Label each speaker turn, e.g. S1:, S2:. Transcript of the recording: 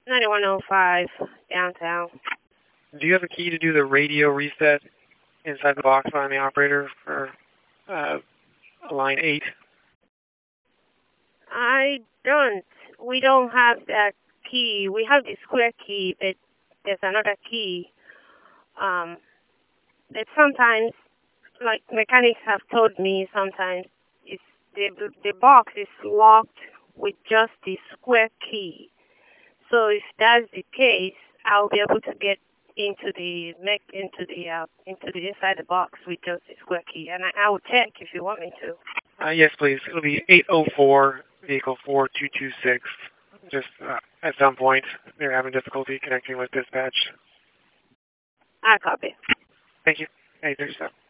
S1: 9105 downtown.
S2: Do you have a key to do the radio reset inside the box behind the operator for line 8?
S1: I don't. We don't have that key. We have the square key, but there's another key. That sometimes, like mechanics have told me, sometimes it's the box is locked with just the square key. So if that's the case, I'll be able to get into the inside the box with just the square key, and I will check if you want me to.
S2: Yes, please. It'll be 804, vehicle 4226. Just at some point, they're having difficulty connecting with dispatch.
S1: I copy.
S2: Thank you. 837.